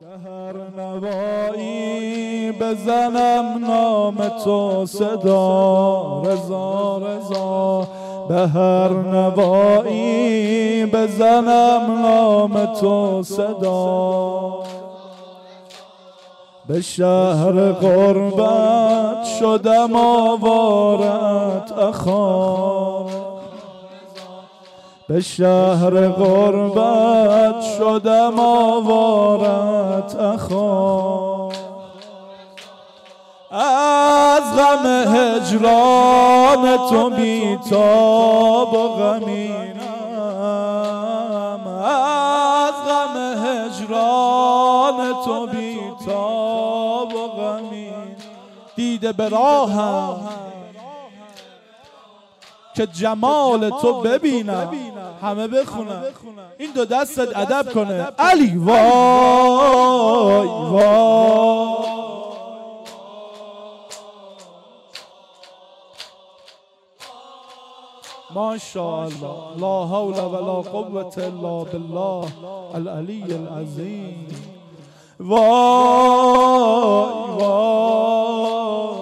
به هر نوایی بزنم نام تو صدا، رضا رضا. به هر نوایی بزنم نام تو صدا. به شهر غربت شدم آوارت اخا، به شهر غربت شدم آوارت اخا. از غم هجران تو بیتاب و غمینم، از غم هجران تو بیتاب و غمین. دیده به راهم که جمال تو ببینم. همه بخونم این دو دستت ادب کنه. علی وای وای. ماشاءالله، لا حول ولا قوة الا بالله العلی العظیم. وای وای.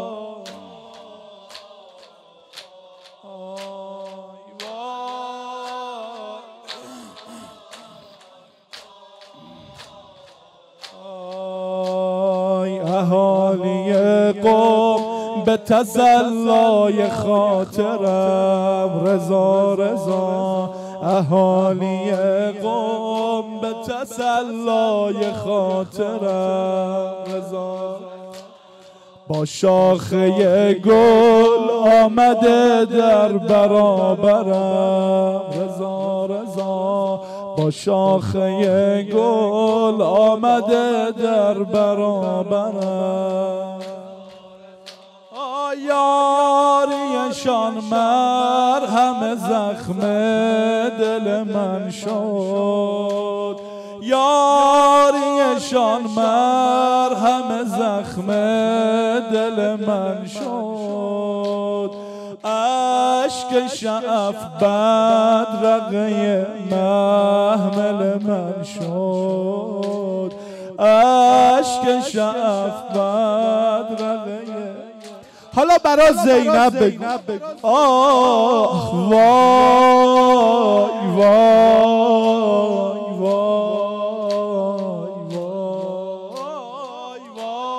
اهالی قوم به تسلای خاطرم، رضا رضا. اهالی قوم به تسلای خاطرم، رضا. با شاخه گل آمده در برابرم، رضا رضا. با شاخه گل آمده در برابرم. یاریشان مرهم زخم دل من شد، یاریشان مرهم زخم دل من شد. اشک شعف بدرقه محمل من شد، اشک شعف بدرقه. حالا برا زینب بگو. آه وای وای وای وای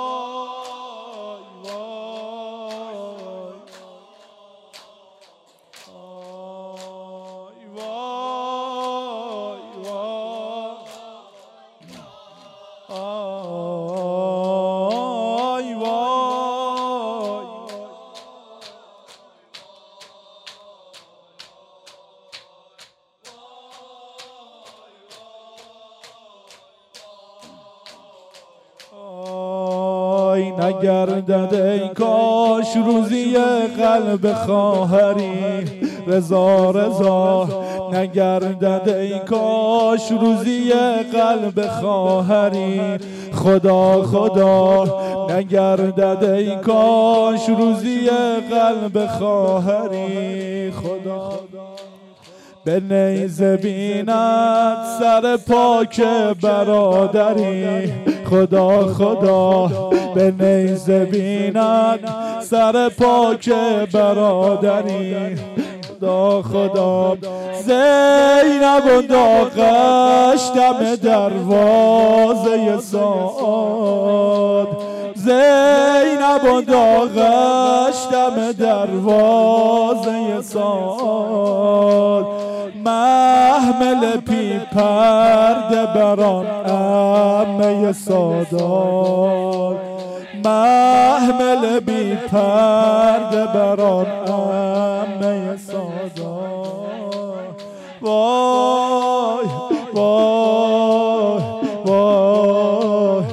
نگردد ای کاش روزی قلب خواهری، رضا رضا. نگردد ای کاش روزی قلب خواهری، خدا خدا. نگردد ای کاش روزی قلب خواهری، خدا. به نیزه بیند سر پاک برادری، خدا خدا. به نیزه بیند سر پاک برادری، خدا خدا. زینب و داغش دم دروازه سعاد، زینب و داغش دم دروازه سعاد. محمل پی پرده بران عمه سادات، محمل بی پرده بران عمه سادات. وای وای وای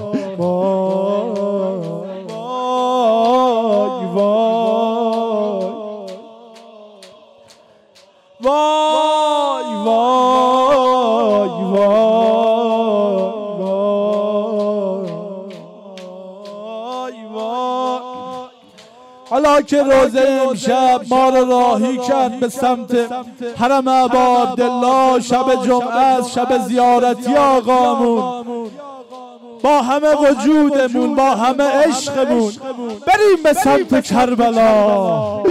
وای وای وای وای. حالا که روزه امشب ما رو راهی کرد به سمت حرم ابا عبدالله، شب جمعه است، شب زیارتی آقامون. با همه وجودمون، با همه عشقمون بریم به سمت کربلا.